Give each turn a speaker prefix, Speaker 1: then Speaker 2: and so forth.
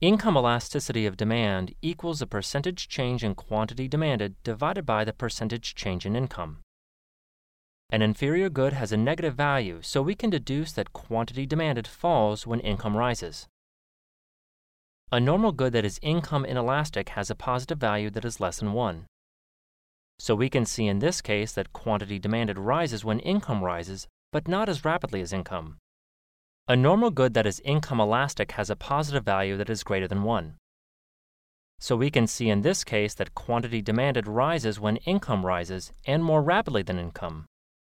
Speaker 1: Income elasticity of demand equals the percentage change in quantity demanded divided by the percentage change in income. An inferior good has a negative value, so we can deduce that quantity demanded falls when income rises. A normal good that is income inelastic has a positive value that is less than 1. So we can see in this case that quantity demanded rises when income rises, but not as rapidly as income. A normal good that is income elastic has a positive value that is greater than 1. So we can see in this case that quantity demanded rises when income rises and more rapidly than income.